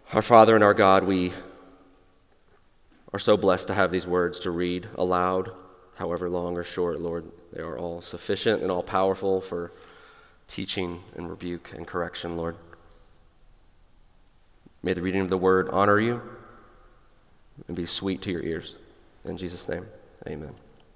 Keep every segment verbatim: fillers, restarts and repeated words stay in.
Our Father and our God, we are so blessed to have these words to read aloud, however long or short, Lord. They are all sufficient and all powerful for teaching and rebuke and correction, Lord. May the reading of the word honor you and be sweet to your ears. In Jesus' name, amen.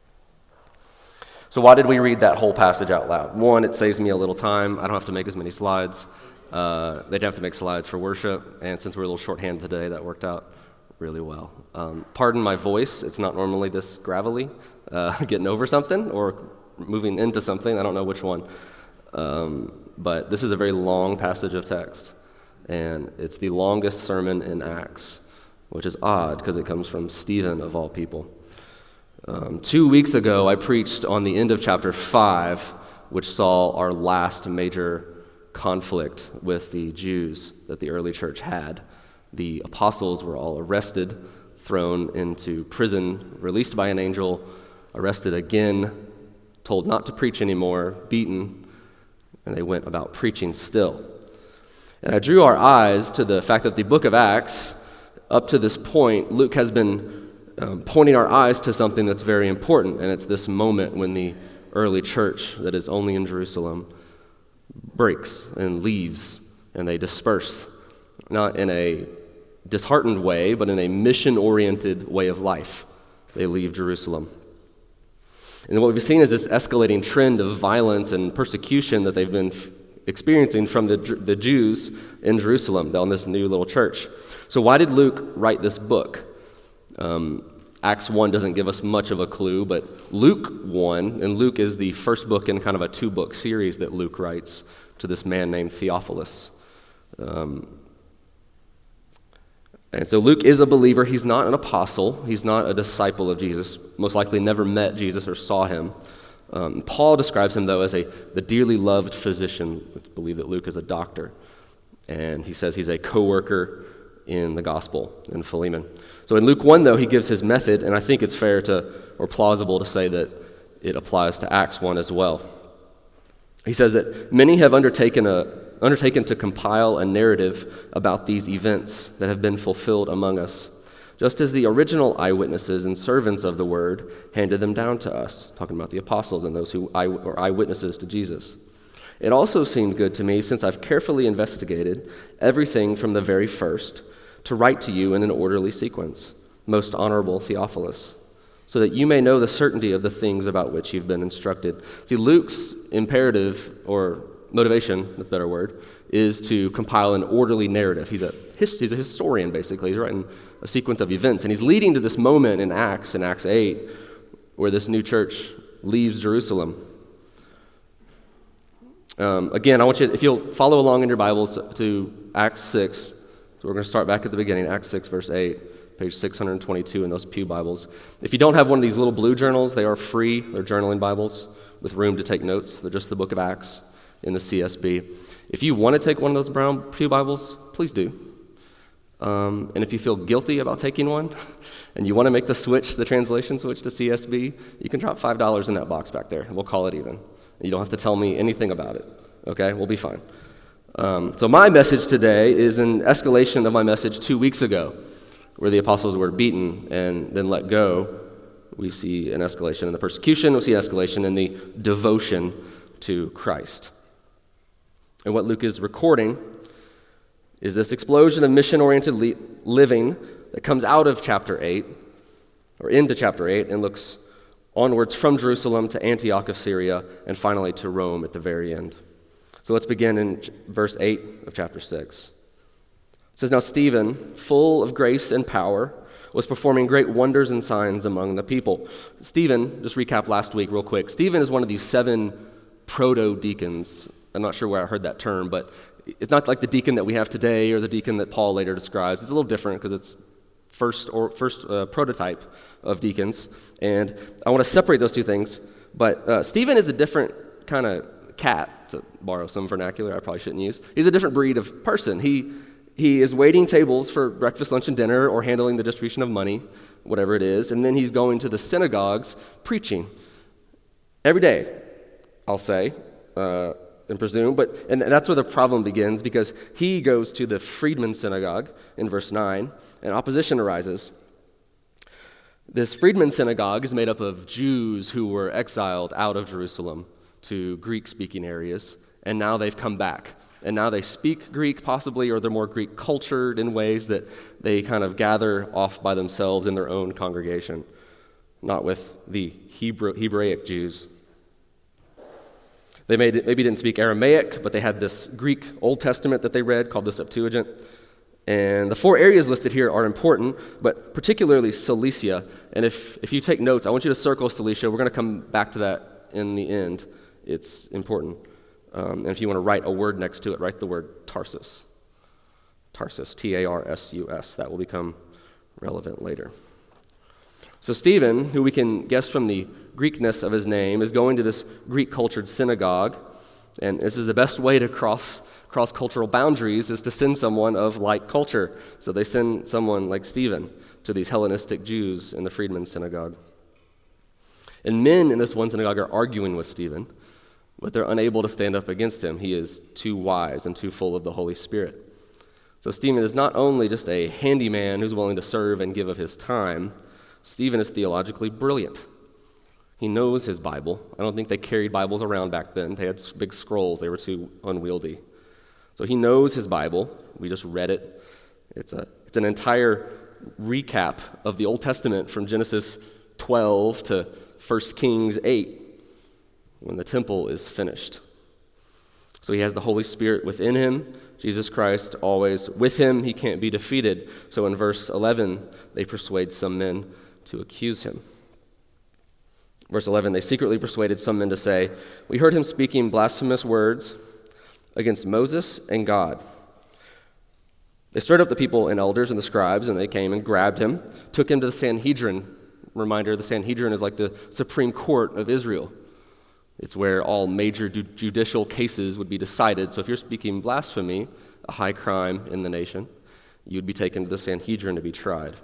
So why did we read that whole passage out loud? One, it saves me a little time. I don't have to make as many slides. Uh, they'd have to make slides for worship, and since we're a little shorthand today, that worked out really well. Um, pardon my voice. It's not normally this gravelly, uh, getting over something or moving into something. I don't know which one. Um, but this is a very long passage of text, and it's the longest sermon in Acts, which is odd because it comes from Stephen, of all people. Um, two weeks ago, I preached on the end of chapter five, which saw our last major conflict with the Jews that the early church had. The apostles were all arrested, thrown into prison, released by an angel, arrested again, told not to preach anymore, beaten, and they went about preaching still. And I drew our eyes to the fact that the book of Acts, up to this point, Luke has been um, pointing our eyes to something that's very important, and it's this moment when the early church that is only in Jerusalem breaks and leaves, and they disperse, not in a disheartened way, but in a mission-oriented way of life. They leave Jerusalem. And what we've seen is this escalating trend of violence and persecution that they've been f- experiencing from the, the Jews in Jerusalem, on this new little church. So why did Luke write this book? Um, Acts one doesn't give us much of a clue, but Luke one, and Luke is the first book in kind of a two-book series that Luke writes to this man named Theophilus. Um, and so Luke is a believer. He's not an apostle. He's not a disciple of Jesus. Most likely never met Jesus or saw him. Um, Paul describes him, though, as a the dearly loved physician. Let's believe that Luke is a doctor. And he says he's a co-worker in the gospel in Philemon. So in Luke one, though, he gives his method, and I think it's fair to, or plausible to say that it applies to Acts one as well. He says that many have undertaken a undertaken to compile a narrative about these events that have been fulfilled among us, just as the original eyewitnesses and servants of the word handed them down to us, talking about the apostles and those who eye, were eyewitnesses to Jesus. It also seemed good to me, since I've carefully investigated everything from the very first, to write to you in an orderly sequence, most honorable Theophilus, so that you may know the certainty of the things about which you've been instructed. See, Luke's imperative, or motivation, that's a better word, is to compile an orderly narrative. He's a he's a historian, basically. He's writing a sequence of events, and he's leading to this moment in Acts, in Acts eight, where this new church leaves Jerusalem. Um, again, I want you, if you'll follow along in your Bibles to Acts six. So we're going to start back at the beginning, Acts six, verse eight, page six hundred twenty-two in those pew Bibles. If you don't have one of these little blue journals, they are free. They're journaling Bibles with room to take notes. They're just the book of Acts in the C S B. If you want to take one of those brown pew Bibles, please do. Um, and if you feel guilty about taking one, and you want to make the switch, the translation switch to C S B, you can drop five dollars in that box back there, and we'll call it even. You don't have to tell me anything about it, okay? We'll be fine. Um, so my message today is an escalation of my message two weeks ago, where the apostles were beaten and then let go. We see an escalation in the persecution. We see escalation in the devotion to Christ. And what Luke is recording is this explosion of mission-oriented li- living that comes out of chapter eight, or into chapter eight, and looks onwards from Jerusalem to Antioch of Syria, and finally to Rome at the very end. So let's begin in verse eight of chapter six. It says, "Now Stephen, full of grace and power, was performing great wonders and signs among the people." Stephen, just recap last week real quick. Stephen is one of these seven proto-deacons. I'm not sure where I heard that term, but it's not like the deacon that we have today or the deacon that Paul later describes. It's a little different because it's first or first uh, prototype of deacons. And I want to separate those two things. But uh, Stephen is a different kind of cat, to borrow some vernacular I probably shouldn't use. He's a different breed of person. He he is waiting tables for breakfast, lunch, and dinner, or handling the distribution of money, whatever it is, and then he's going to the synagogues preaching every day, I'll say. Uh, and presume, but and that's where the problem begins, because he goes to the freedman synagogue in verse nine, and opposition arises. This freedman synagogue is made up of Jews who were exiled out of Jerusalem to Greek-speaking areas, and now they've come back. And now they speak Greek, possibly, or they're more Greek-cultured in ways that they kind of gather off by themselves in their own congregation, not with the Hebrew, Hebraic Jews. They made, maybe didn't speak Aramaic, but they had this Greek Old Testament that they read called the Septuagint. And the four areas listed here are important, but particularly Cilicia. And if, if you take notes, I want you to circle Cilicia. We're going to come back to that in the end. It's important. Um, and if you want to write a word next to it, write the word Tarsus. Tarsus, T A R S U S. That will become relevant later. So Stephen, who we can guess from the Greekness of his name, is going to this Greek-cultured synagogue. And this is the best way to cross cross-cultural boundaries, is to send someone of like culture. So they send someone like Stephen to these Hellenistic Jews in the freedmen's synagogue. And men in this one synagogue are arguing with Stephen, but they're unable to stand up against him. He is too wise and too full of the Holy Spirit. So Stephen is not only just a handyman who's willing to serve and give of his time, Stephen is theologically brilliant. He knows his Bible. I don't think they carried Bibles around back then. They had big scrolls. They were too unwieldy. So he knows his Bible. We just read it. It's a it's an entire recap of the Old Testament from Genesis twelve to First Kings eight, when the temple is finished. So he has the Holy Spirit within him, Jesus Christ always with him. He can't be defeated. So in verse eleven, they persuade some men to accuse him. Verse eleven, they secretly persuaded some men to say, "We heard him speaking blasphemous words against Moses and God." They stirred up the people and elders and the scribes, and they came and grabbed him, took him to the Sanhedrin. Reminder, the Sanhedrin is like the Supreme Court of Israel. It's where all major ju- judicial cases would be decided. So if you're speaking blasphemy, a high crime in the nation, you'd be taken to the Sanhedrin to be tried.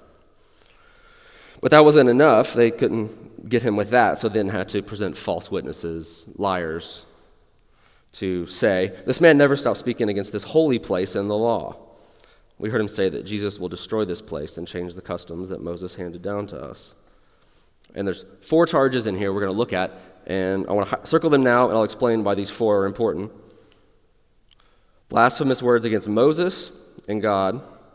But that wasn't enough. They couldn't get him with that, so then had to present false witnesses, liars, to say, "This man never stopped speaking against this holy place and the law. We heard him say that Jesus will destroy this place and change the customs that Moses handed down to us." And there's four charges in here we're going to look at, and I want to circle them now, and I'll explain why these four are important. Blasphemous words against Moses and God.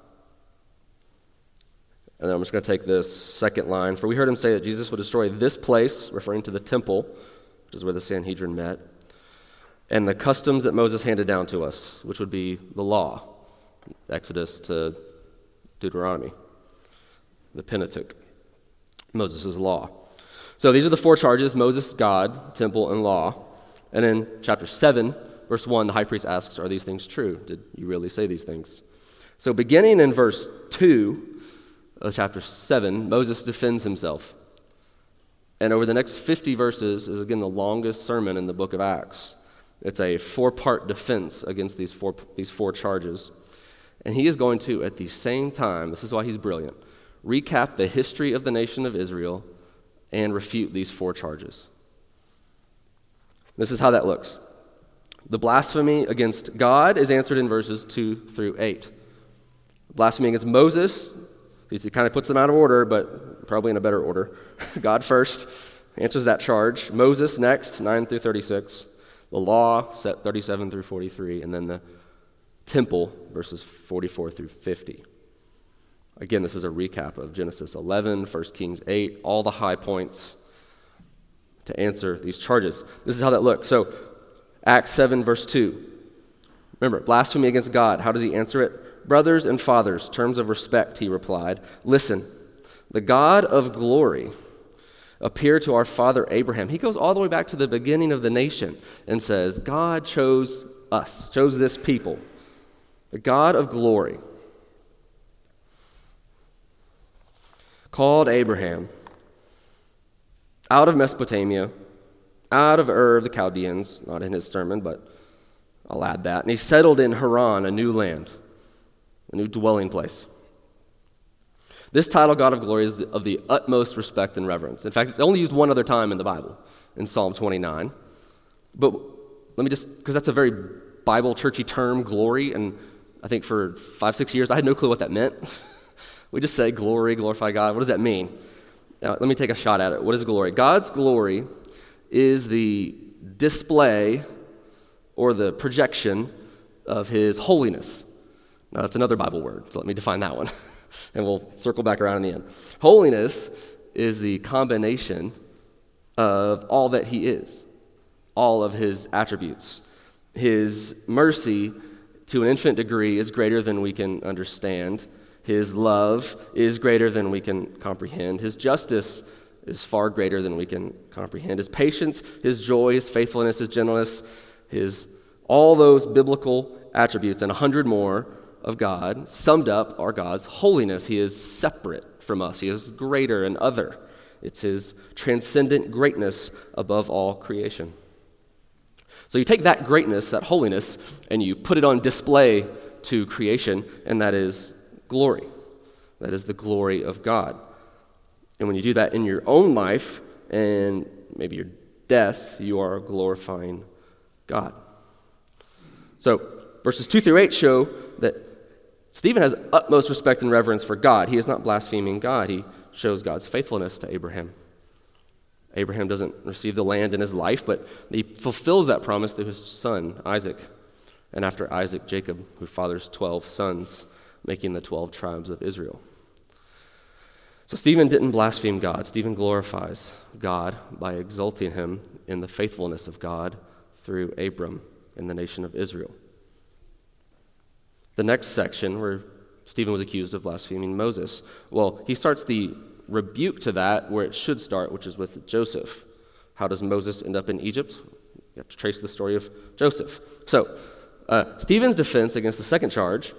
And then I'm just going to take this second line. For we heard him say that Jesus would destroy this place, referring to the temple, which is where the Sanhedrin met, and the customs that Moses handed down to us, which would be the law, Exodus to Deuteronomy, the Pentateuch, Moses' law. So these are the four charges: Moses, God, temple, and law. And in chapter seven, verse one, the high priest asks, "Are these things true? Did you really say these things?" So beginning in verse two of chapter seven, Moses defends himself. And over the next fifty verses is, again, the longest sermon in the book of Acts. It's a four-part defense against these four, these four charges. And he is going to, at the same time, this is why he's brilliant, recap the history of the nation of Israel and refute these four charges. This is how that looks. The blasphemy against God is answered in verses two through eight. Blasphemy against Moses, he kind of puts them out of order, but probably in a better order. God first answers that charge. Moses next, nine through thirty-six. The law, set thirty-seven through forty-three, and then the temple, verses forty-four through fifty. Again, this is a recap of Genesis eleven, First Kings eight, all the high points to answer these charges. This is how that looks. So, Acts seven, verse two. Remember, blasphemy against God. How does he answer it? "Brothers and fathers," terms of respect, he replied, "listen, the God of glory appeared to our father Abraham." He goes all the way back to the beginning of the nation and says, God chose us, chose this people. The God of glory called Abraham out of Mesopotamia, out of Ur of the Chaldeans, not in his sermon, but I'll add that. And he settled in Haran, a new land, a new dwelling place. This title, God of glory, is of the utmost respect and reverence. In fact, it's only used one other time in the Bible, in Psalm twenty-nine. But let me just, because that's a very Bible churchy term, glory, and I think for five, six years, I had no clue what that meant. We just say glory, glorify God. What does that mean? Now, let me take a shot at it. What is glory? God's glory is the display or the projection of his holiness. Now, that's another Bible word, so let me define that one, and we'll circle back around in the end. Holiness is the combination of all that he is, all of his attributes. His mercy, to an infinite degree, is greater than we can understand. His love is greater than we can comprehend. His justice is far greater than we can comprehend. His patience, his joy, his faithfulness, his gentleness, his all those biblical attributes and a hundred more of God summed up are God's holiness. He is separate from us. He is greater and other. It's his transcendent greatness above all creation. So you take that greatness, that holiness, and you put it on display to creation, and that is glory. That is the glory of God. And when you do that in your own life and maybe your death, you are glorifying God. So verses two through eight show that Stephen has utmost respect and reverence for God. He is not blaspheming God. He shows God's faithfulness to Abraham. Abraham doesn't receive the land in his life, but he fulfills that promise through his son, Isaac. And after Isaac, Jacob, who fathers twelve sons, making the twelve tribes of Israel. So Stephen didn't blaspheme God. Stephen glorifies God by exalting him in the faithfulness of God through Abram in the nation of Israel. The next section where Stephen was accused of blaspheming Moses, well, he starts the rebuke to that where it should start, which is with Joseph. How does Moses end up in Egypt? You have to trace the story of Joseph. So, uh, Stephen's defense against the second charge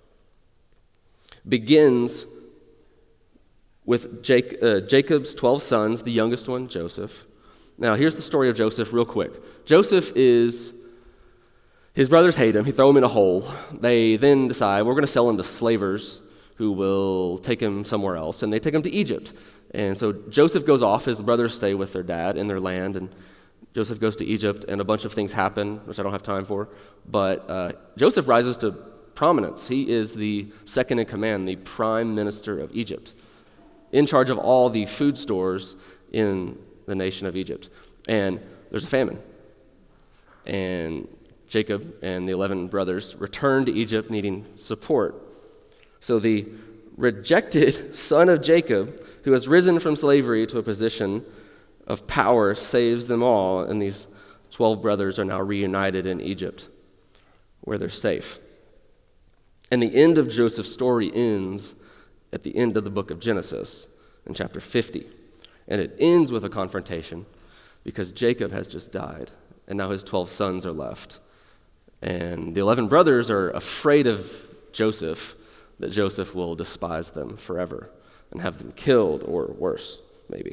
begins with Jake, uh, Jacob's twelve sons, the youngest one, Joseph. Now, here's the story of Joseph real quick. Joseph is, his brothers hate him. He throw him in a hole. They then decide, we're going to sell him to slavers who will take him somewhere else, and they take him to Egypt. And so Joseph goes off. His brothers stay with their dad in their land, and Joseph goes to Egypt, and a bunch of things happen, which I don't have time for. But uh, Joseph rises to prominence. He is the second in command, the prime minister of Egypt, in charge of all the food stores in the nation of Egypt. And there's a famine. And Jacob and the eleven brothers return to Egypt needing support. So the rejected son of Jacob, who has risen from slavery to a position of power, saves them all, and these twelve brothers are now reunited in Egypt, where they're safe. And the end of Joseph's story ends at the end of the book of Genesis, in chapter fifty. And it ends with a confrontation, because Jacob has just died, and now his twelve sons are left. And the eleven brothers are afraid of Joseph, that Joseph will despise them forever and have them killed, or worse, maybe.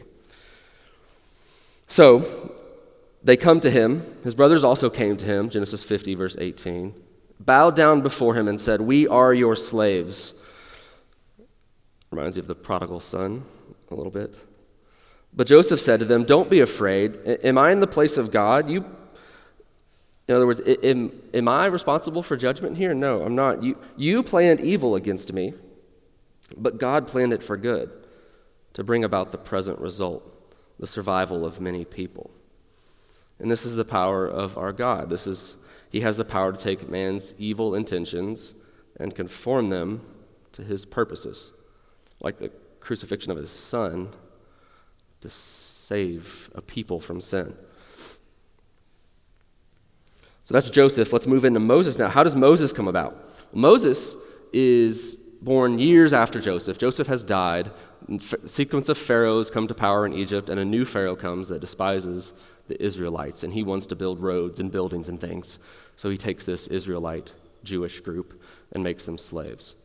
So they come to him. His brothers also came to him, Genesis fifty, verse eighteen, bowed down before him and said, "We are your slaves." Reminds you of the prodigal son a little bit. But Joseph said to them, "Don't be afraid. Am I in the place of God? You In other words, am, am I responsible for judgment here? No, I'm not. You, you planned evil against me, but God planned it for good, to bring about the present result, the survival of many people. And this is the power of our God. This is, he has the power to take man's evil intentions and conform them to his purposes, like the crucifixion of his son, to save a people from sin. So that's Joseph. Let's move into Moses now. How does Moses come about? Moses is born years after Joseph. Joseph has died. A sequence of pharaohs come to power in Egypt, and a new pharaoh comes that despises the Israelites, and he wants to build roads and buildings and things. So he takes this Israelite Jewish group and makes them slaves.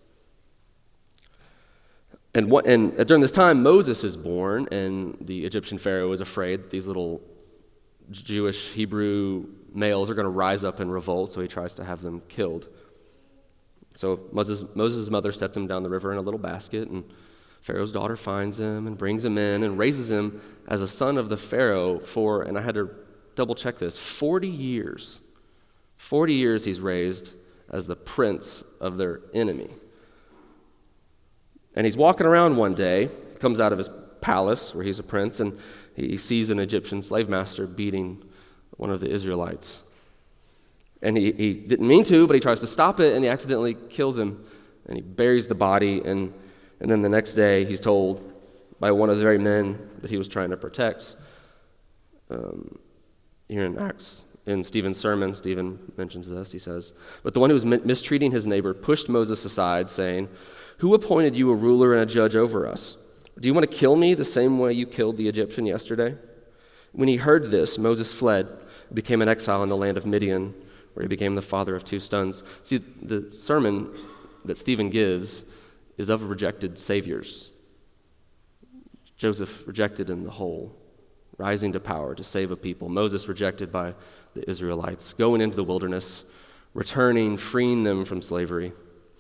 And, what, and during this time, Moses is born, and the Egyptian pharaoh is afraid that these little Jewish Hebrew males are going to rise up and revolt, so he tries to have them killed. So Moses, Moses' mother sets him down the river in a little basket, and Pharaoh's daughter finds him and brings him in and raises him as a son of the Pharaoh for, and I had to double check this, forty years. forty years he's raised as the prince of their enemy. And he's walking around one day, comes out of his palace where he's a prince, and he sees an Egyptian slave master beating one of the Israelites. And he, he didn't mean to, but he tries to stop it, and he accidentally kills him, and he buries the body, and, and then the next day he's told by one of the very men that he was trying to protect. Um, here in Acts, in Stephen's sermon, Stephen mentions this, he says, "But the one who was mistreating his neighbor pushed Moses aside, saying, 'Who appointed you a ruler and a judge over us? Do you want to kill me the same way you killed the Egyptian yesterday?' When he heard this, Moses fled, and became an exile in the land of Midian, where he became the father of two sons." See, the sermon that Stephen gives is of rejected saviors. Joseph rejected in the whole, rising to power to save a people. Moses rejected by the Israelites, going into the wilderness, returning, freeing them from slavery.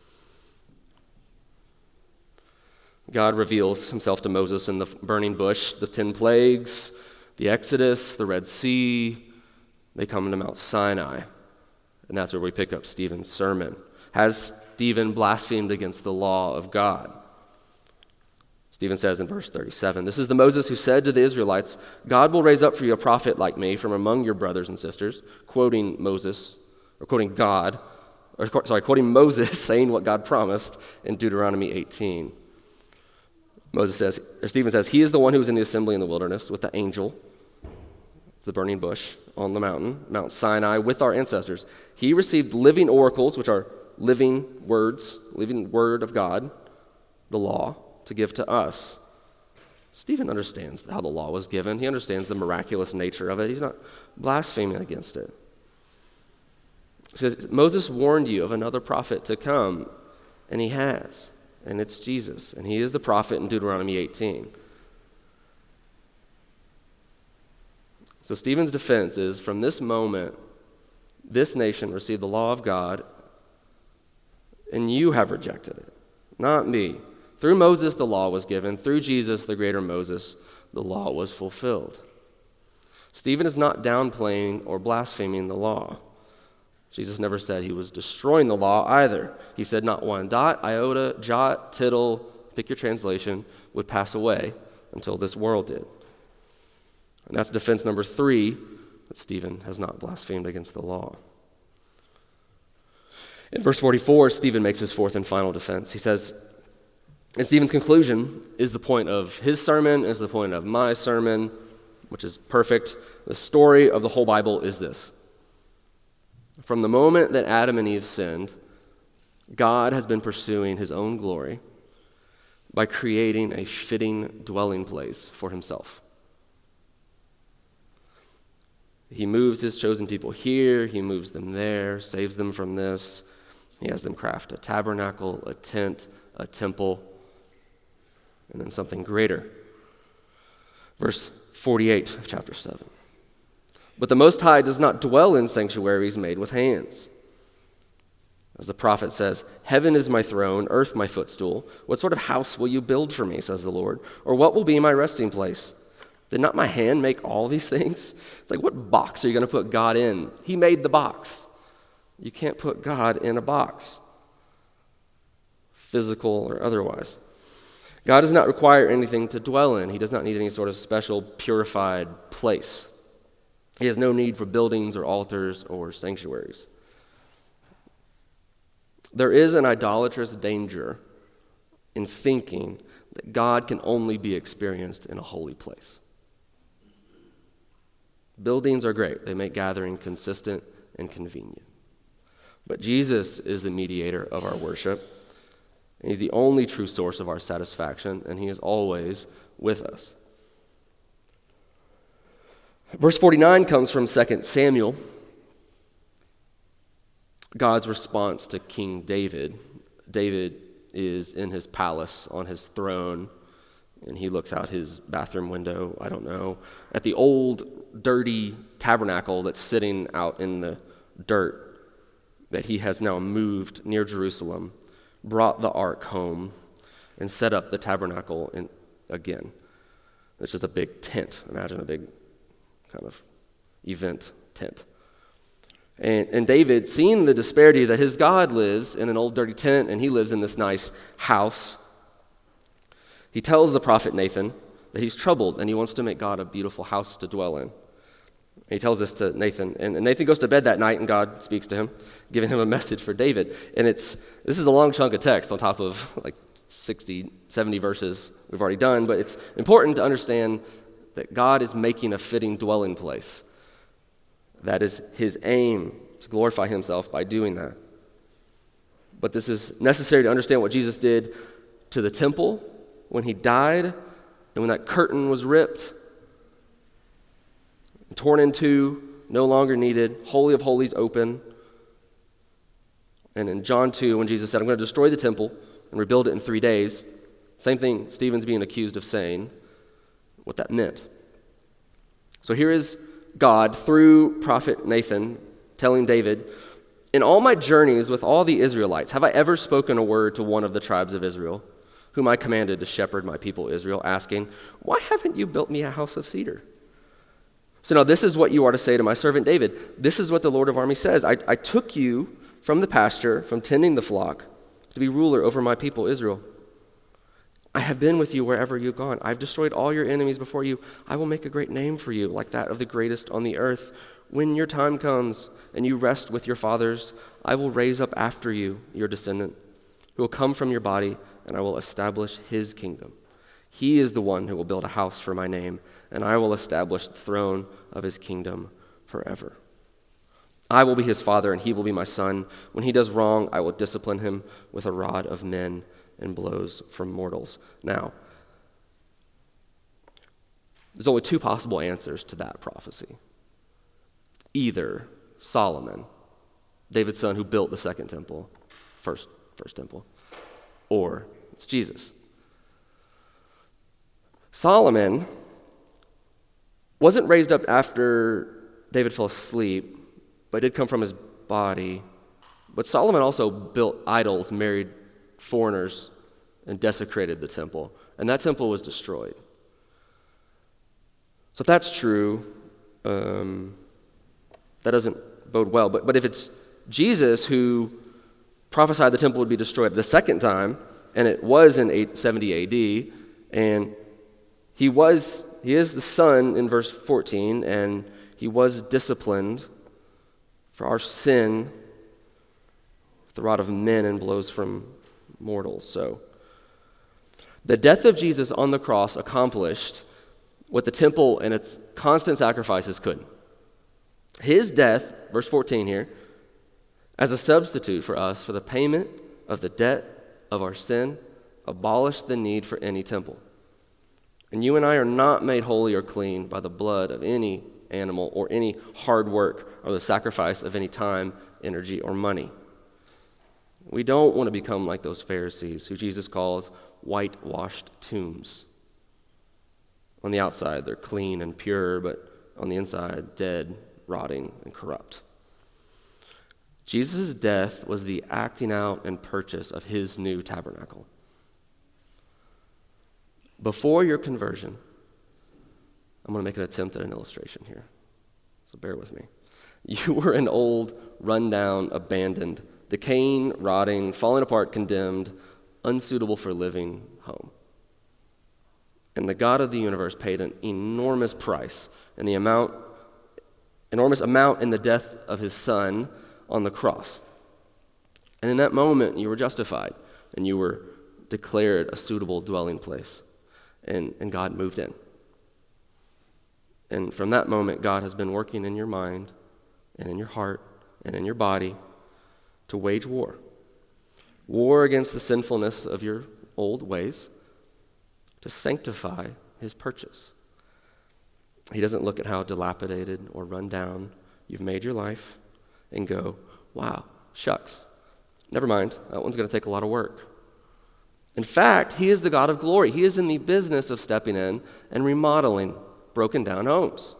God reveals himself to Moses in the burning bush, the ten plagues, the Exodus, the Red Sea. They come to Mount Sinai, and that's where we pick up Stephen's sermon. Has Stephen blasphemed against the law of God? Stephen says in verse thirty-seven, "This is the Moses who said to the Israelites, 'God will raise up for you a prophet like me from among your brothers and sisters,'" quoting Moses, or quoting God, or sorry, quoting Moses saying what God promised in Deuteronomy eighteen. Moses says, or Stephen says, "He is the one who was in the assembly in the wilderness with the angel, the burning bush on the mountain, Mount Sinai, with our ancestors. He received living oracles, which are living words, living word of God, the law, to give to us." Stephen understands how the law was given. He understands the miraculous nature of it. He's not blaspheming against it. He says, "Moses warned you of another prophet to come," and he has. And it's Jesus, and he is the prophet in Deuteronomy eighteen. So Stephen's defense is, from this moment, this nation received the law of God, and you have rejected it, not me. Through Moses, the law was given. Through Jesus, the greater Moses, the law was fulfilled. Stephen is not downplaying or blaspheming the law. Jesus never said he was destroying the law either. He said not one dot, iota, jot, tittle, pick your translation, would pass away until this world did. And that's defense number three, that Stephen has not blasphemed against the law. In verse forty-four, Stephen makes his fourth and final defense. He says, and Stephen's conclusion is the point of his sermon, is the point of my sermon, which is perfect. The story of the whole Bible is this. From the moment that Adam and Eve sinned, God has been pursuing his own glory by creating a fitting dwelling place for himself. He moves his chosen people here, he moves them there, saves them from this. He has them craft a tabernacle, a tent, a temple, and then something greater. Verse forty-eight of chapter seven. "But the Most High does not dwell in sanctuaries made with hands. As the prophet says, 'Heaven is my throne, earth my footstool. What sort of house will you build for me, says the Lord? Or what will be my resting place? Did not my hand make all these things?'" It's like, what box are you going to put God in? He made the box. You can't put God in a box, physical or otherwise. God does not require anything to dwell in. He does not need any sort of special purified place. He has no need for buildings or altars or sanctuaries. There is an idolatrous danger in thinking that God can only be experienced in a holy place. Buildings are great. They make gathering consistent and convenient. But Jesus is the mediator of our worship. He's the only true source of our satisfaction, and he is always with us. Verse forty-nine comes from Second Samuel, God's response to King David. David is in his palace on his throne, and he looks out his bathroom window, I don't know, at the old, dirty tabernacle that's sitting out in the dirt that he has now moved near Jerusalem, brought the ark home, and set up the tabernacle in, again, which is a big tent. Imagine a big kind of event tent. And, and David, seeing the disparity that his God lives in an old dirty tent and he lives in this nice house, he tells the prophet Nathan that he's troubled and he wants to make God a beautiful house to dwell in. He tells this to Nathan, and Nathan goes to bed that night, and God speaks to him, giving him a message for David. And it's this is a long chunk of text on top of like sixty, seventy verses we've already done, but it's important to understand that God is making a fitting dwelling place. That is his aim, to glorify himself by doing that. But this is necessary to understand what Jesus did to the temple when he died, and when that curtain was ripped, torn in two, no longer needed, Holy of Holies open. And in John two, when Jesus said, I'm going to destroy the temple and rebuild it in three days, same thing Stephen's being accused of saying, what that meant. So here is God, through prophet Nathan, telling David, in all my journeys with all the Israelites, have I ever spoken a word to one of the tribes of Israel, whom I commanded to shepherd my people Israel, asking, why haven't you built me a house of cedar? So now this is what you are to say to my servant David. This is what the Lord of armies says. I, I took you from the pasture, from tending the flock, to be ruler over my people Israel. I have been with you wherever you've gone. I've destroyed all your enemies before you. I will make a great name for you, like that of the greatest on the earth. When your time comes and you rest with your fathers, I will raise up after you your descendant, who will come from your body, and I will establish his kingdom. He is the one who will build a house for my name, and I will establish the throne of his kingdom forever. I will be his father, and he will be my son. When he does wrong, I will discipline him with a rod of men and blows from mortals. Now, there's only two possible answers to that prophecy. Either Solomon, David's son who built the second temple, first, first temple, or it's Jesus. Solomon wasn't raised up after David fell asleep, but did come from his body. But Solomon also built idols, married foreigners, and desecrated the temple. And that temple was destroyed. So if that's true, um, that doesn't bode well. But, but if it's Jesus who prophesied the temple would be destroyed the second time, and it was in eight seventy A D, and he was, he is the son in verse fourteen, and he was disciplined for our sin with the rod of men and blows from mortals. So the death of Jesus on the cross accomplished what the temple and its constant sacrifices couldn't. His death, verse fourteen here, as a substitute for us for the payment of the debt of our sin, abolished the need for any temple. And you and I are not made holy or clean by the blood of any animal or any hard work or the sacrifice of any time, energy, or money. We don't want to become like those Pharisees who Jesus calls whitewashed tombs. On the outside, they're clean and pure, but on the inside, dead, rotting, and corrupt. Jesus' death was the acting out and purchase of his new tabernacle. Before your conversion, I'm going to make an attempt at an illustration here, so bear with me. You were an old, run-down, abandoned, decaying, rotting, falling apart, condemned, unsuitable for living home. And the God of the universe paid an enormous price and the amount, enormous amount in the death of his son on the cross. And in that moment, you were justified, and you were declared a suitable dwelling place, and, and God moved in. And from that moment, God has been working in your mind and in your heart and in your body to wage war. War against the sinfulness of your old ways, to sanctify his purchase. He doesn't look at how dilapidated or run down you've made your life and go, wow, shucks, never mind, that one's going to take a lot of work. In fact, he is the God of glory. He is in the business of stepping in and remodeling broken down homes.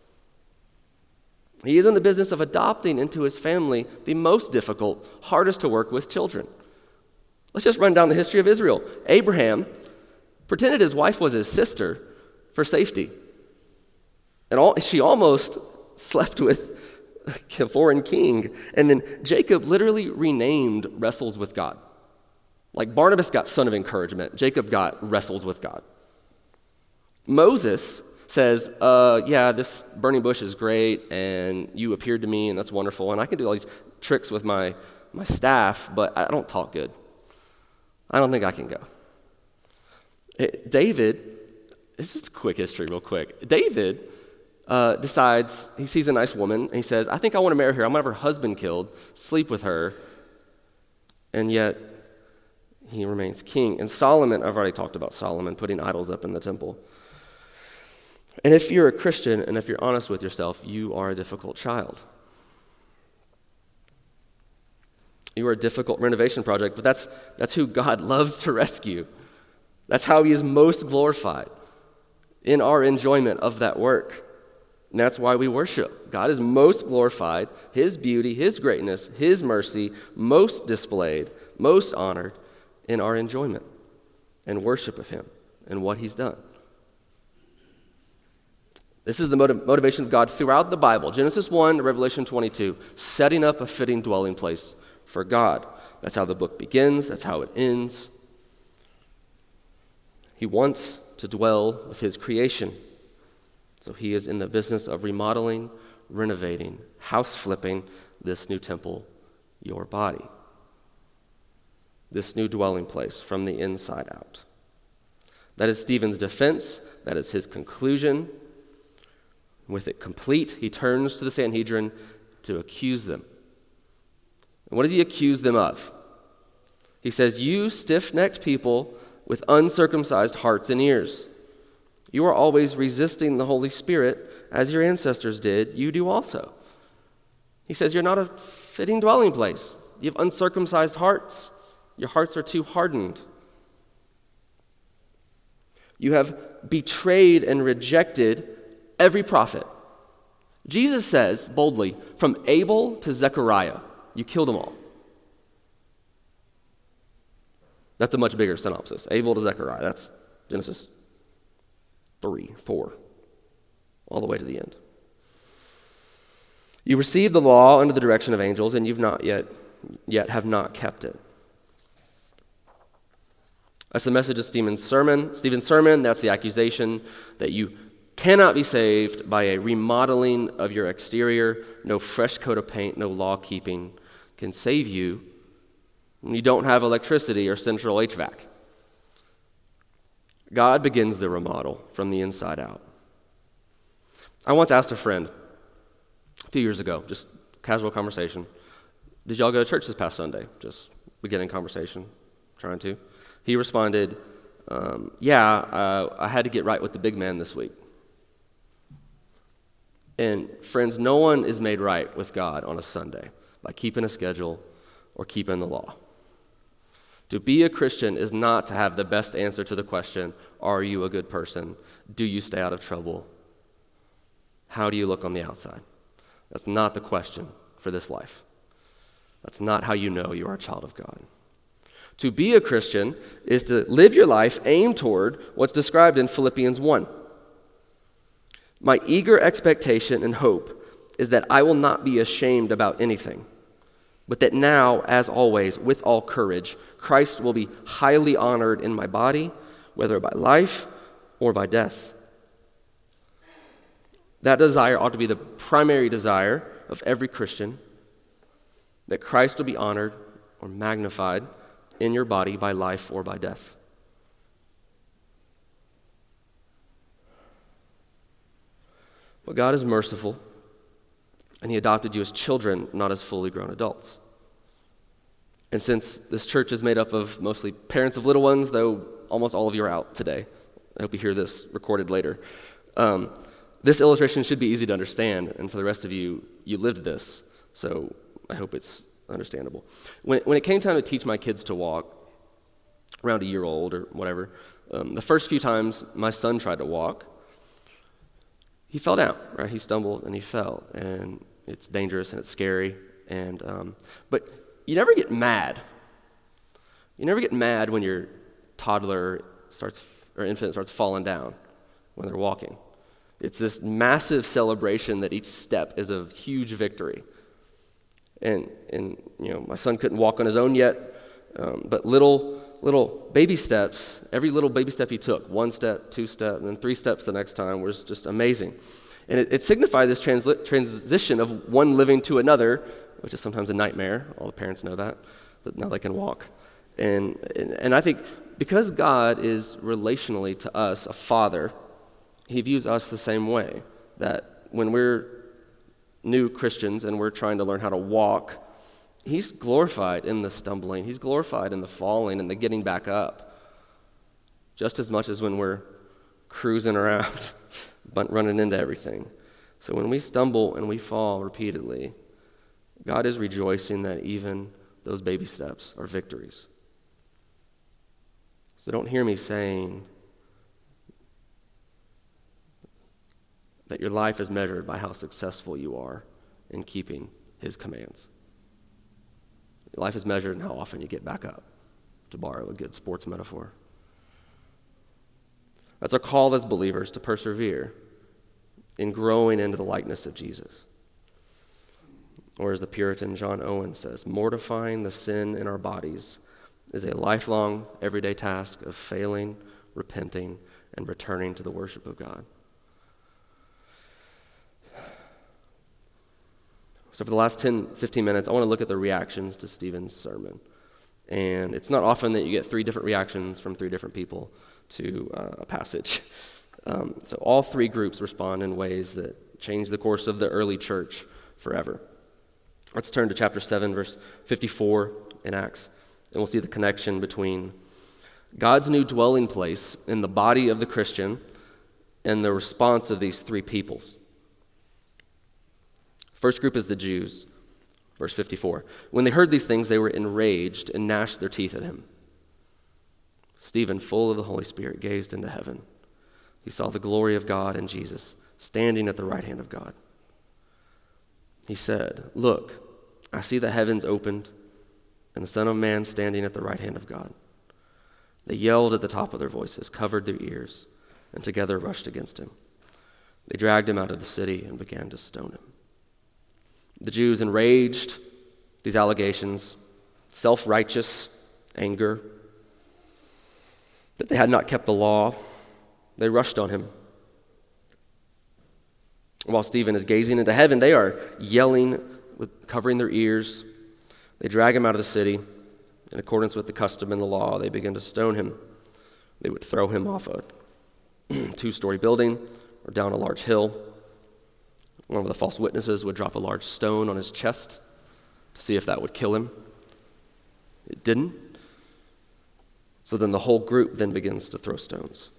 He is in the business of adopting into his family the most difficult, hardest to work with children. Let's just run down the history of Israel. Abraham pretended his wife was his sister for safety. And all, she almost slept with a foreign king. And then Jacob literally renamed wrestles with God. Like Barnabas got son of encouragement, Jacob got wrestles with God. Moses says, uh, yeah, this burning bush is great, and you appeared to me, and that's wonderful, and I can do all these tricks with my, my staff, but I don't talk good. I don't think I can go. It, David, it's just a quick history real quick. David uh, decides, he sees a nice woman, and he says, I think I want to marry her. I'm going to have her husband killed, sleep with her, and yet he remains king. And Solomon, I've already talked about Solomon putting idols up in the temple. And if you're a Christian, and if you're honest with yourself, you are a difficult child. You are a difficult renovation project, but that's, that's who God loves to rescue. That's how he is most glorified, in our enjoyment of that work. And that's why we worship. God is most glorified, his beauty, his greatness, his mercy, most displayed, most honored in our enjoyment and worship of him and what he's done. This is the motiv- motivation of God throughout the Bible, Genesis one to Revelation twenty-two, setting up a fitting dwelling place for God. That's how the book begins, that's how it ends. He wants to dwell with his creation. So he is in the business of remodeling, renovating, house flipping this new temple, your body. This new dwelling place from the inside out. That is Stephen's defense, that is his conclusion. With it complete, he turns to the Sanhedrin to accuse them. And what does he accuse them of? He says, you stiff-necked people with uncircumcised hearts and ears. You are always resisting the Holy Spirit, as your ancestors did, you do also. He says, you're not a fitting dwelling place. You have uncircumcised hearts. Your hearts are too hardened. You have betrayed and rejected every prophet. Jesus says boldly, from Abel to Zechariah, you killed them all. That's a much bigger synopsis. Abel to Zechariah, that's Genesis three, four, all the way to the end. You received the law under the direction of angels, and you've not yet, yet have not kept it. That's the message of Stephen's sermon. Stephen's sermon, that's the accusation that you cannot be saved by a remodeling of your exterior. No fresh coat of paint, no law keeping can save you when you don't have electricity or central H V A C. God begins the remodel from the inside out. I once asked a friend a few years ago, just casual conversation, did y'all go to church this past Sunday? Just beginning conversation, trying to. He responded, um, yeah, uh, I had to get right with the big man this week. And friends, no one is made right with God on a Sunday by keeping a schedule or keeping the law. To be a Christian is not to have the best answer to the question, are you a good person? Do you stay out of trouble? How do you look on the outside? That's not the question for this life. That's not how you know you are a child of God. To be a Christian is to live your life aimed toward what's described in Philippians one. My eager expectation and hope is that I will not be ashamed about anything, but that now, as always, with all courage, Christ will be highly honored in my body, whether by life or by death. That desire ought to be the primary desire of every Christian, that Christ will be honored or magnified in your body by life or by death. But God is merciful, and he adopted you as children, not as fully grown adults. And since this church is made up of mostly parents of little ones, though almost all of you are out today, I hope you hear this recorded later, um, this illustration should be easy to understand, and for the rest of you, you lived this, so I hope it's understandable. When, when it came time to teach my kids to walk, around a year old or whatever, um, the first few times my son tried to walk, he fell down, right? He stumbled and he fell, and it's dangerous and it's scary, and um, but you never get mad. You never get mad when your toddler starts or infant starts falling down when they're walking. It's this massive celebration that each step is a huge victory. And, and you know, my son couldn't walk on his own yet, um, but little, little baby steps, every little baby step he took, one step, two steps, and then three steps the next time was just amazing. And it, it signified this transli- transition of one living to another, which is sometimes a nightmare. All the parents know that, but now they can walk. And, and, and I think because God is relationally to us a father, he views us the same way, that when we're new Christians and we're trying to learn how to walk, he's glorified in the stumbling. He's glorified in the falling and the getting back up, just as much as when we're cruising around, but running into everything. So when we stumble and we fall repeatedly, God is rejoicing that even those baby steps are victories. So don't hear me saying that your life is measured by how successful you are in keeping his commands. Your life is measured in how often you get back up, to borrow a good sports metaphor. That's our call as believers, to persevere in growing into the likeness of Jesus. Or as the Puritan John Owen says, mortifying the sin in our bodies is a lifelong, everyday task of failing, repenting, and returning to the worship of God. So for the last ten, fifteen minutes, I want to look at the reactions to Stephen's sermon. And it's not often that you get three different reactions from three different people to uh, a passage. Um, so all three groups respond in ways that change the course of the early church forever. Let's turn to chapter seven, verse fifty-four in Acts, and we'll see the connection between God's new dwelling place in the body of the Christian and the response of these three peoples. First group is the Jews, verse fifty-four. When they heard these things, they were enraged and gnashed their teeth at him. Stephen, full of the Holy Spirit, gazed into heaven. He saw the glory of God and Jesus standing at the right hand of God. He said, "Look, I see the heavens opened and the Son of Man standing at the right hand of God." They yelled at the top of their voices, covered their ears, and together rushed against him. They dragged him out of the city and began to stone him. The Jews, enraged at these allegations, self-righteous anger, that they had not kept the law, they rushed on him. While Stephen is gazing into heaven, they are yelling, with covering their ears. They drag him out of the city. In accordance with the custom and the law, they begin to stone him. They would throw him off a two-story building or down a large hill. One of the false witnesses would drop a large stone on his chest to see if that would kill him. It didn't. So then the whole group then begins to throw stones.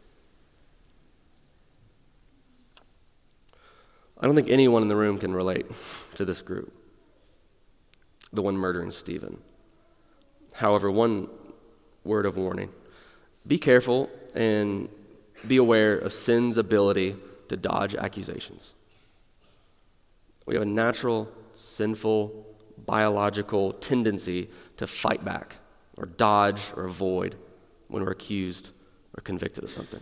I don't think anyone in the room can relate to this group, the one murdering Stephen. However, one word of warning: be careful and be aware of sin's ability to dodge accusations. We have a natural, sinful, biological tendency to fight back or dodge or avoid when we're accused or convicted of something.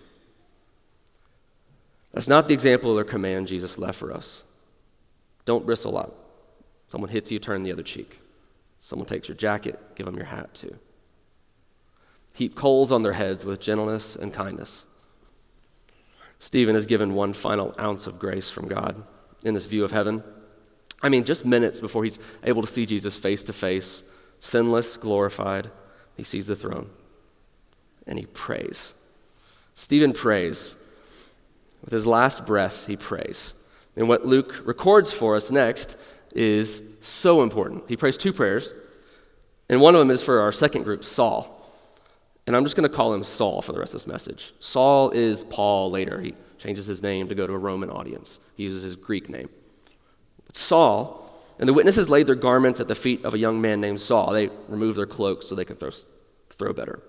That's not the example or command Jesus left for us. Don't bristle up. Someone hits you, turn the other cheek. Someone takes your jacket, give them your hat too. Heap coals on their heads with gentleness and kindness. Stephen is given one final ounce of grace from God in this view of heaven. I mean, just minutes before he's able to see Jesus face to face, sinless, glorified, he sees the throne and he prays. Stephen prays. With his last breath, he prays. And what Luke records for us next is so important. He prays two prayers, and one of them is for our second group, Saul. And I'm just going to call him Saul for the rest of this message. Saul is Paul later. He changes his name to go to a Roman audience. He uses his Greek name. But Saul, and the witnesses laid their garments at the feet of a young man named Saul. They removed their cloaks so they could throw, throw better.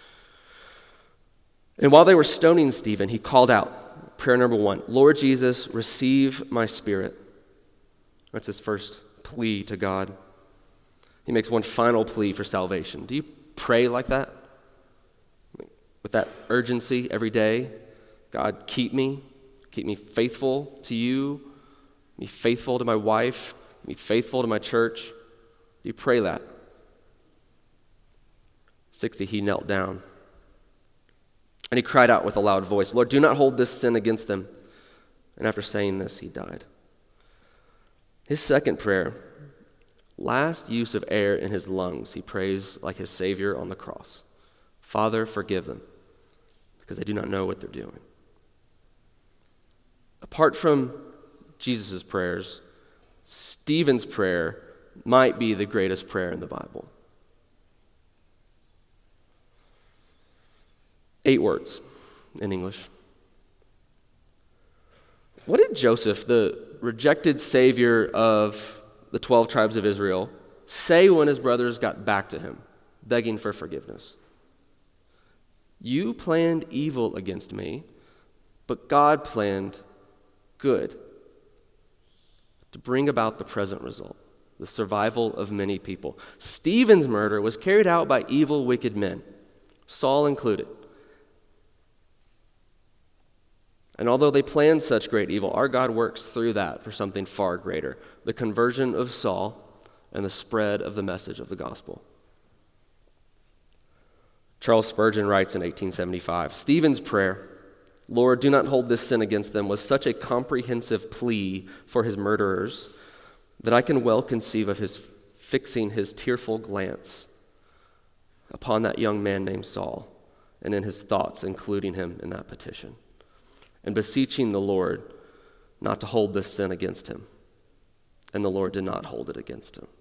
And while they were stoning Stephen, he called out, prayer number one, "Lord Jesus, receive my spirit." That's his first plea to God. He makes one final plea for salvation. Do you pray like that? With that urgency every day? God, keep me, Keep me faithful to you, be faithful to my wife, be faithful to my church. Do you pray that? sixty, he knelt down. And he cried out with a loud voice, Lord, do not hold this sin against them. And after saying this, he died. His second prayer, last use of air in his lungs, he prays like his Savior on the cross. Father, forgive them, because they do not know what they're doing. Apart from Jesus' prayers, Stephen's prayer might be the greatest prayer in the Bible. Eight words in English. What did Joseph, the rejected savior of the twelve tribes of Israel, say when his brothers got back to him, begging for forgiveness? You planned evil against me, but God planned good to bring about the present result, the survival of many people. Stephen's murder was carried out by evil, wicked men, Saul included. And although they planned such great evil, our God works through that for something far greater, the conversion of Saul and the spread of the message of the gospel. Charles Spurgeon writes in eighteen seventy-five, Stephen's prayer, Lord, do not hold this sin against them, was such a comprehensive plea for his murderers that I can well conceive of his fixing his tearful glance upon that young man named Saul, and in his thoughts including him in that petition, and beseeching the Lord not to hold this sin against him. And the Lord did not hold it against him.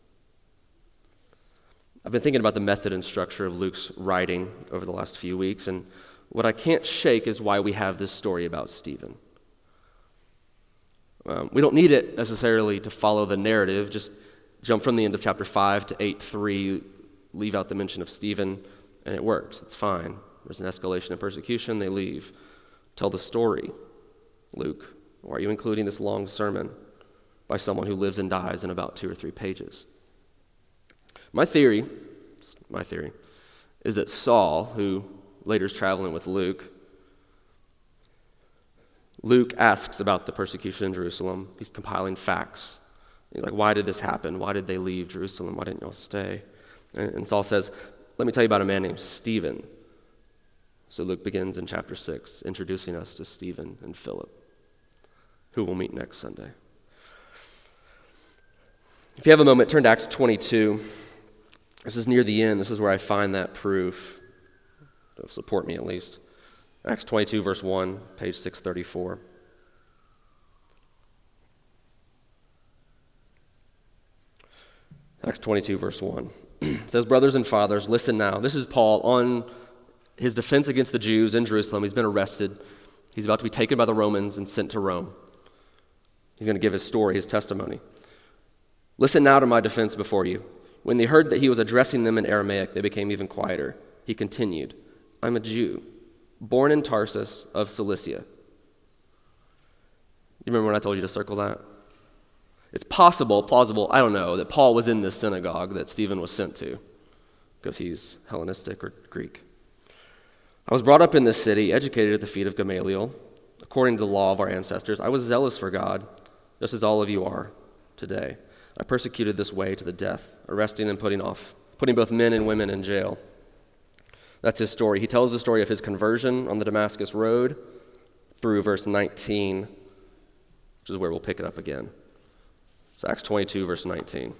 I've been thinking about the method and structure of Luke's writing over the last few weeks, and what I can't shake is why we have this story about Stephen. Um, we don't need it necessarily to follow the narrative, just jump from the end of chapter five to eight three, leave out the mention of Stephen, and it works. It's fine. There's an escalation of persecution, they leave. Tell the story, Luke. Why are you including this long sermon by someone who lives and dies in about two or three pages? My theory, my theory, is that Saul, who later is traveling with Luke, Luke asks about the persecution in Jerusalem. He's compiling facts. He's like, why did this happen? Why did they leave Jerusalem? Why didn't y'all stay? And, and Saul says, let me tell you about a man named Stephen. So Luke begins in chapter six, introducing us to Stephen and Philip, who we'll meet next Sunday. If you have a moment, turn to Acts twenty-two. This is near the end. This is where I find that proof. It'll support me at least. Acts twenty-two, verse one, page six thirty-four. Acts twenty-two, verse one. It says, brothers and fathers, listen now. This is Paul on his defense against the Jews in Jerusalem. He's been arrested. He's about to be taken by the Romans and sent to Rome. He's going to give his story, his testimony. Listen now to my defense before you. When they heard that he was addressing them in Aramaic, they became even quieter. He continued, I'm a Jew, born in Tarsus of Cilicia. You remember when I told you to circle that? It's possible, plausible, I don't know, that Paul was in this synagogue that Stephen was sent to, because he's Hellenistic or Greek. I was brought up in this city, educated at the feet of Gamaliel. According to the law of our ancestors, I was zealous for God, just as all of you are today. I persecuted this way to the death, arresting and putting off, putting both men and women in jail. That's his story. He tells the story of his conversion on the Damascus Road through verse nineteen, which is where we'll pick it up again. So Acts twenty-two, verse nineteen.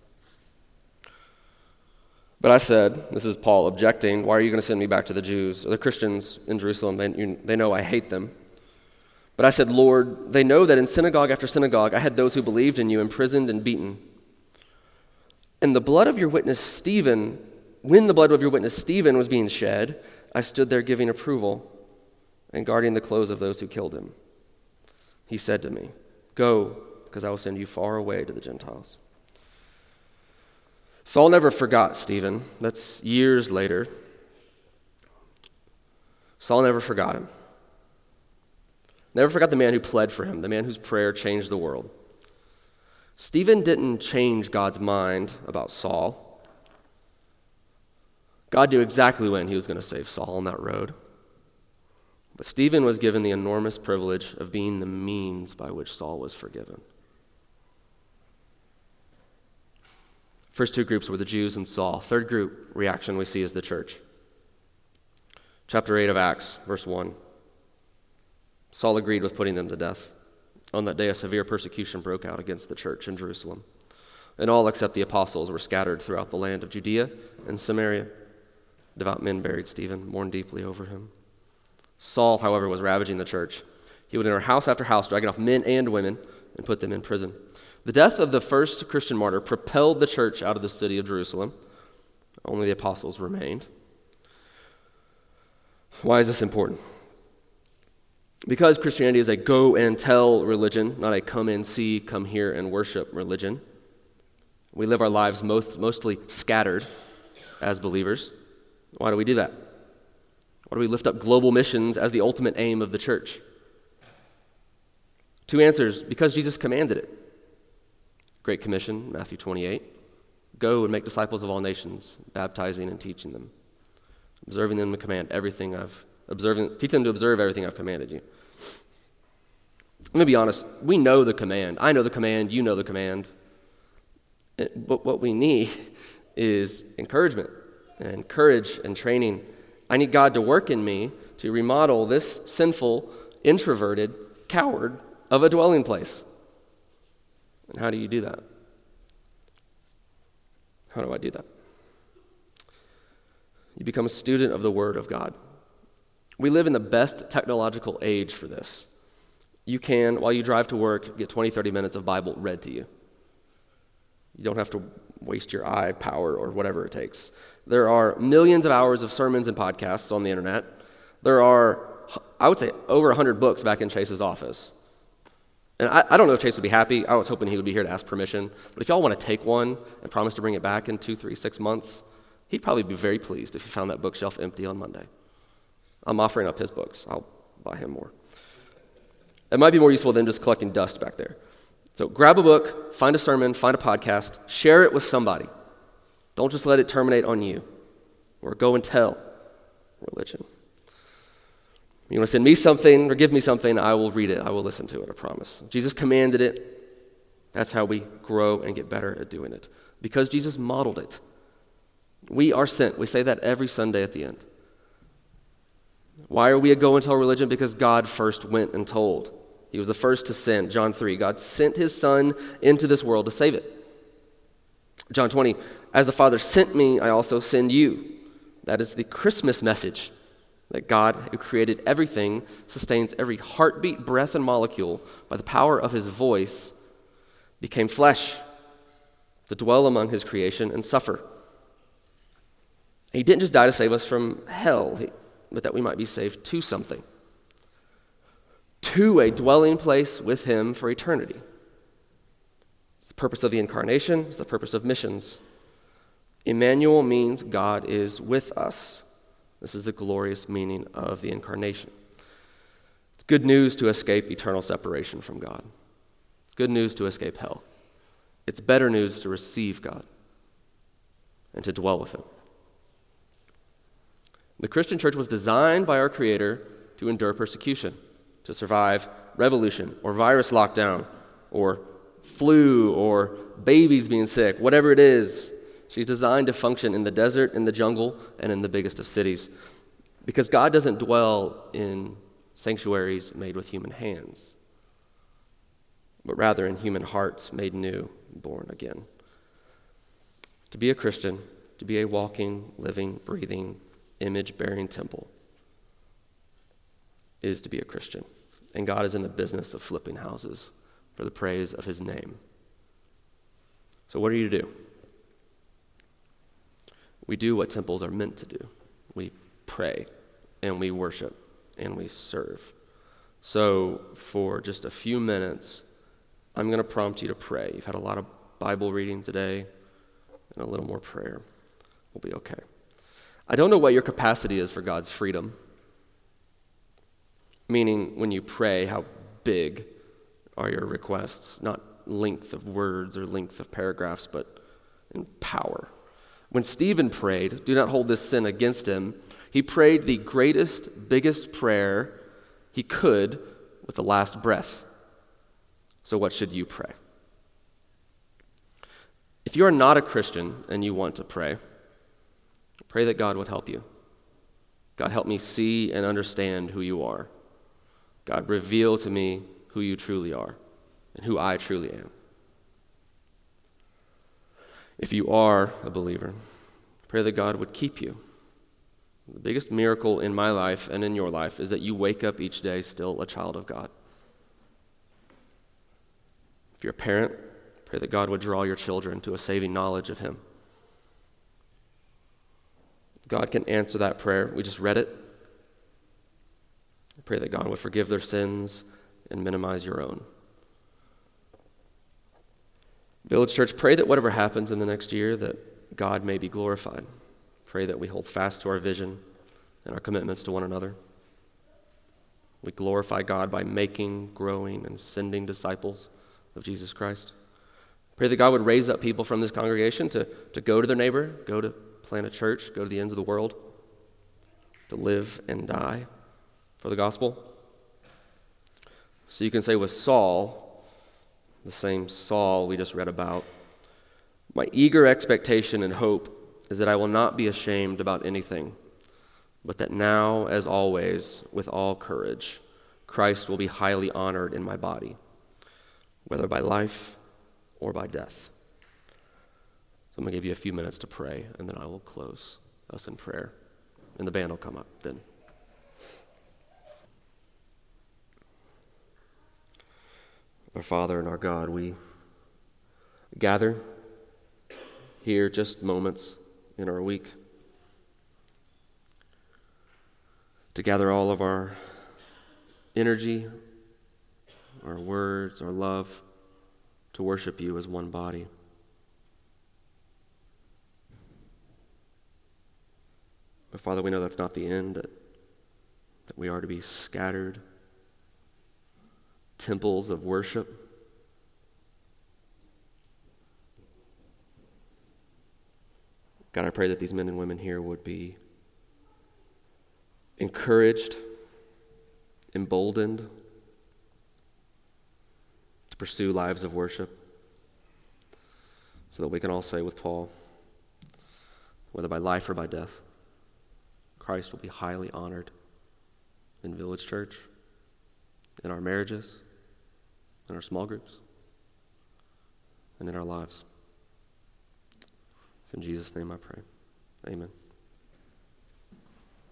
But I said, this is Paul objecting, why are you going to send me back to the Jews, or the Christians in Jerusalem? They, you, they know I hate them. But I said, Lord, they know that in synagogue after synagogue I had those who believed in you imprisoned and beaten. And the blood of your witness Stephen, when the blood of your witness Stephen was being shed, I stood there giving approval and guarding the clothes of those who killed him. He said to me, go, because I will send you far away to the Gentiles. Saul never forgot Stephen. That's years later. Saul never forgot him. Never forgot the man who pled for him, the man whose prayer changed the world. Stephen didn't change God's mind about Saul. God knew exactly when he was going to save Saul on that road. But Stephen was given the enormous privilege of being the means by which Saul was forgiven. First two groups were the Jews and Saul. Third group reaction we see is the church. Chapter eight of Acts, verse one. Saul agreed with putting them to death. On that day, a severe persecution broke out against the church in Jerusalem, and all except the apostles were scattered throughout the land of Judea and Samaria. Devout men buried Stephen, mourned deeply over him. Saul, however, was ravaging the church. He would enter house after house, dragging off men and women, and put them in prison. The death of the first Christian martyr propelled the church out of the city of Jerusalem. Only the apostles remained. Why is this important? Because Christianity is a go and tell religion, not a come and see, come here and worship religion. We live our lives most, mostly scattered as believers. Why do we do that? Why do we lift up global missions as the ultimate aim of the church? Two answers: because Jesus commanded it. Great Commission, Matthew twenty-eight. Go and make disciples of all nations, baptizing and teaching them, observing them to command everything I've observing, teach them to observe everything I've commanded you. Let me be honest. We know the command. I know the command. You know the command. But what we need is encouragement and courage and training. I need God to work in me to remodel this sinful, introverted coward of a dwelling place. And how do you do that? How do I do that? You become a student of the Word of God. We live in the best technological age for this. You can, while you drive to work, get twenty, thirty minutes of Bible read to you. You don't have to waste your eye power or whatever it takes. There are millions of hours of sermons and podcasts on the internet. There are, I would say, over one hundred books back in Chase's office. And I, I don't know if Chase would be happy. I was hoping he would be here to ask permission. But if y'all want to take one and promise to bring it back in two, three, six months, he'd probably be very pleased if he found that bookshelf empty on Monday. I'm offering up his books. I'll buy him more. It might be more useful than just collecting dust back there. So grab a book, find a sermon, find a podcast, share it with somebody. Don't just let it terminate on you or go and tell religion. You want to send me something or give me something, I will read it. I will listen to it, I promise. Jesus commanded it. That's how we grow and get better at doing it. Because Jesus modeled it. We are sent. We say that every Sunday at the end. Why are we a go and tell religion? Because God first went and told. He was the first to send. John three, God sent his Son into this world to save it. John twenty, as the Father sent me, I also send you. That is the Christmas message, that God, who created everything, sustains every heartbeat, breath, and molecule by the power of his voice, became flesh to dwell among his creation and suffer. He didn't just die to save us from hell, but that we might be saved to something. To a dwelling place with him for eternity. It's the purpose of the incarnation. It's the purpose of missions. Emmanuel means God is with us. This is the glorious meaning of the incarnation. It's good news to escape eternal separation from God. It's good news to escape hell. It's better news to receive God and to dwell with him. The Christian church was designed by our Creator to endure persecution, to survive revolution or virus lockdown or flu or babies being sick, whatever it is. She's designed to function in the desert, in the jungle, and in the biggest of cities. Because God doesn't dwell in sanctuaries made with human hands, but rather in human hearts made new, born again. To be a Christian, to be a walking, living, breathing, image-bearing temple is to be a Christian. And God is in the business of flipping houses for the praise of his name. So what are you to do? We do what temples are meant to do. We pray, and we worship, and we serve. So for just a few minutes, I'm going to prompt you to pray. You've had a lot of Bible reading today, and a little more prayer. We'll be okay. I don't know what your capacity is for God's freedom. Meaning, when you pray, how big are your requests? Not length of words or length of paragraphs, but in power. When Stephen prayed, do not hold this sin against him, he prayed the greatest, biggest prayer He could with the last breath. So what should you pray? If you are not a Christian and you want to pray, pray that God would help you. God, help me see and understand who you are. God, reveal to me who you truly are and who I truly am. If you are a believer, pray that God would keep you. The biggest miracle in my life and in your life is that you wake up each day still a child of God. If you're a parent, pray that God would draw your children to a saving knowledge of him. God can answer that prayer. We just read it. I pray that God would forgive their sins and minimize your own. Village Church, pray that whatever happens in the next year, that God may be glorified. Pray that we hold fast to our vision and our commitments to one another. We glorify God by making, growing, and sending disciples of Jesus Christ. Pray that God would raise up people from this congregation to, to go to their neighbor, go to plant a church, go to the ends of the world, to live and die for the gospel. So you can say with Saul, the same Saul we just read about, my eager expectation and hope is that I will not be ashamed about anything, but that now, as always, with all courage, Christ will be highly honored in my body, whether by life or by death. So I'm going to give you a few minutes to pray, and then I will close us in prayer, and the band will come up then. Our Father and our God, we gather here just moments in our week to gather all of our energy, our words, our love, to worship you as one body. But Father, we know that's not the end, that, that we are to be scattered temples of worship. God, I pray that these men and women here would be encouraged, emboldened to pursue lives of worship, so that we can all say with Paul, whether by life or by death, Christ will be highly honored in Village Church, in our marriages, in our small groups, and in our lives. It's in Jesus' name I pray. Amen.